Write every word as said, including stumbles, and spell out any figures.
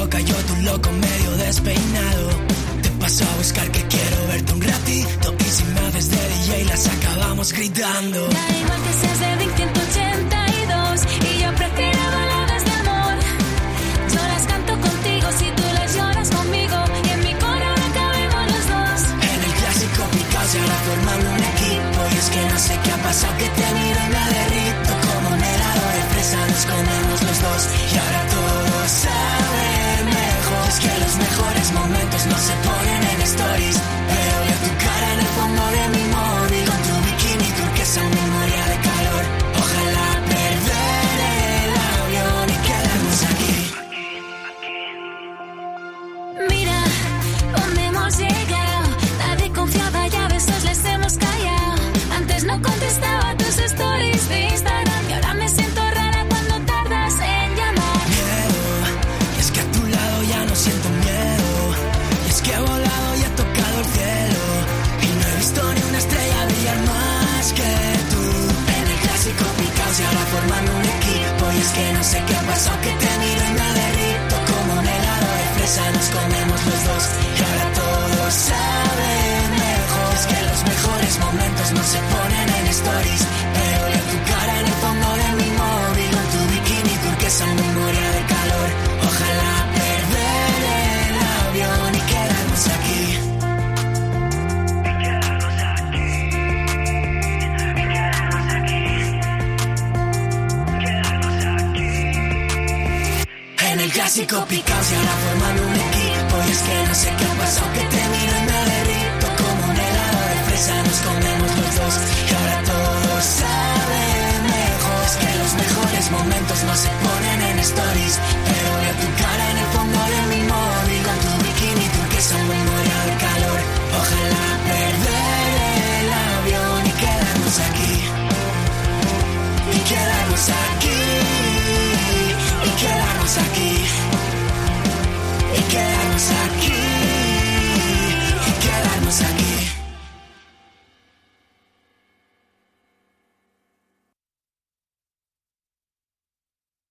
cayó tu loco medio despeinado. Te paso a buscar que quiero verte un ratito. Y si me haces de D J las acabamos gritando. Da igual que seas de Blink ciento ochenta y dos y yo prefiero baladas de amor. Yo las canto contigo si tú las lloras conmigo. Y en mi corazón cabemos los dos. En el clásico picados y ahora formando un equipo. Y es que no sé qué ha pasado que te miro y me derrito. Como un helado de fresa nos comemos los dos. Y ahora todo sabe mejor. Es que los mejores momentos no se ponen en stories. Pero veo tu cara en el fondo de mi móvil. Con tu bikini turquesa, memoria de calor. Ojalá perder el avión y quedarnos aquí. Mira dónde hemos llegado. Nadie confiaba y a besos les hemos callado. Antes no contestaba tus stories de Instagram y ahora me siento rara cuando tardas en llamar. Miedo, y es que a tu lado ya no siento miedo. Y es que he volado y he tocado el cielo. Y no he visto ni una estrella brillar más que tú. En el clásico picados y ahora formando un equipo. Y es que no sé qué ha pasado que te miro y me derrito. Como un helado de fresa nos comemos los dos. Y ahora todo sabe mejor. Es que los mejores momentos no se ponen en stories. Pero veo tu cara en el fondo de mi móvil. Con tu bikini turquesa, memoria de calor. Ojalá perder el avión y quedarnos aquí. Y quedarnos aquí. Y quedarnos aquí. Quedarnos aquí. En el clásico picados y ahora formando un equipo. Y es que no sé qué ha pasado que te miro y me derrito. Como un helado de fresa nos comemos los dos. Y ahora todo sabe mejor. Es que los mejores momentos no se ponen en stories. Pero veo tu cara en el fondo de mi móvil. Con tu bikini turquesa, memoria de calor. Ojalá perder el avión y quedarnos aquí. Y quedarnos aquí. Y quedarnos aquí. Y quedarnos aquí.